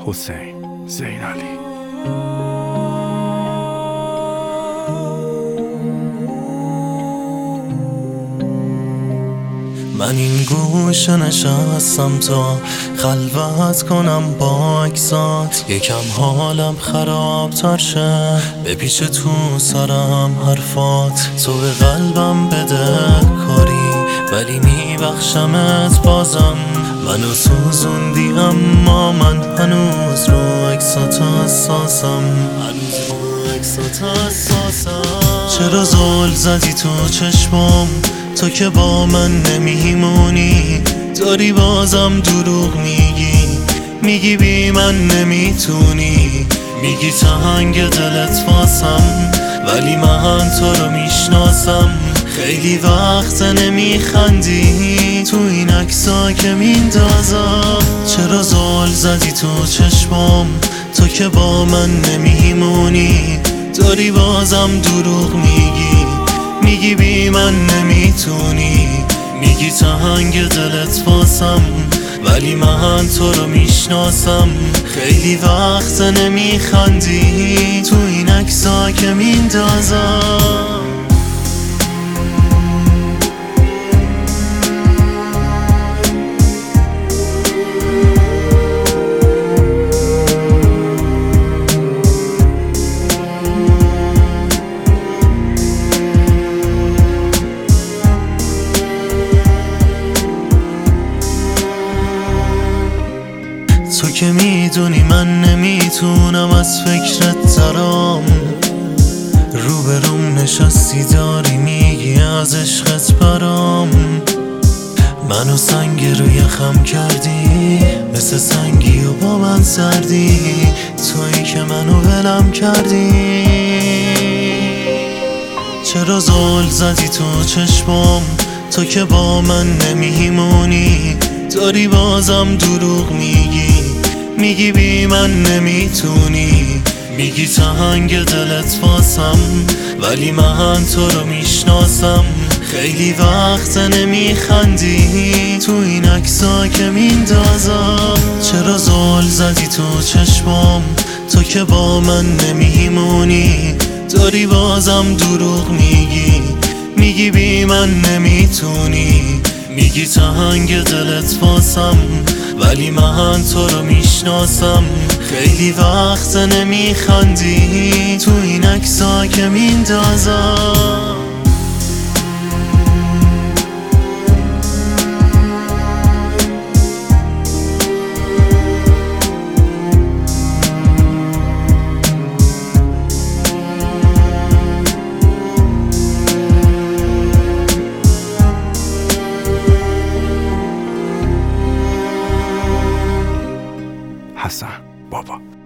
حسین زینالی. من این گوشه نشستم تا خلوت کنم با اکسات، یکم حالم خرابتر شه، بپیچ تو سرم حرفات. تو به قلبم بده کاری ولی میبخشمت بازم. منو سوزوندی اما من هنوز رو اکسات حساسم. چرا زل زدی تو چشمم؟ تو که با من نمیمونی، داری بازم دروغ میگی بی من نمیتونی. میگی تنگ دلت واسم ولی من تو رو میشناسم. خیلی وقت نمیخندی تو این عکسا که میندازم. چرا زل زدی تو چشمم؟ تو که با من نمیمونی، داری بازم دروغ میگی بی من نمیتونی. میگی تنگ دلت واسم ولی من تو رو میشناسم. خیلی وقت نمیخندی تو این عکسا که میندازم. تو که میدونی من نمیتونم از فکرت درام. روبروم نشستی داری میگی از عشقت برام. منو سنگ رو یخم کردی، مثل سنگی و با من سردی. تویی که منو ولم کردی. چرا زل زدی تو چشمم؟ تو که با من نمیمونی، داری بازم دروغ میگی بی من نمیتونی. میگی تنگ دلت واسم ولی من تو رو میشناسم. خیلی وقت نمیخندی تو این عکسا که میندازم. چرا زل زدی تو چشمم؟ تو که با من نمیمونی، داری بازم دروغ میگی بی من نمیتونی. میگی تنگ دلت واسم ولی من تو رو میشناسم. خیلی وقت نمیخندی تو این عکسا که میندازم. حسن بابا.